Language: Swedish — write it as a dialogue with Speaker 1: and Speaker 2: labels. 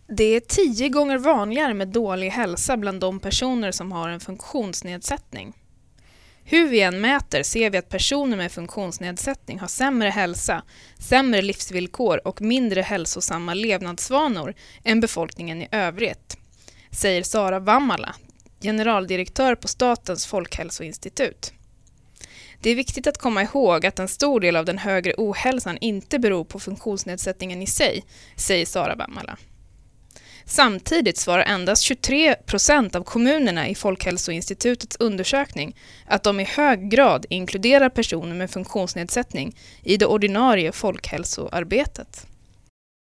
Speaker 1: Det är 10 gånger vanligare med dålig hälsa bland de personer som har en funktionsnedsättning. Hur vi än mäter ser vi att personer med funktionsnedsättning har sämre hälsa, sämre livsvillkor och mindre hälsosamma levnadsvanor än befolkningen i övrigt, säger Sara Vammala, generaldirektör på Statens folkhälsoinstitut. Det är viktigt att komma ihåg att en stor del av den högre ohälsan inte beror på funktionsnedsättningen i sig, säger Sara Vammala. Samtidigt svarar endast 23% av kommunerna i Folkhälsoinstitutets undersökning att de i hög grad inkluderar personer med funktionsnedsättning i det ordinarie folkhälsoarbetet.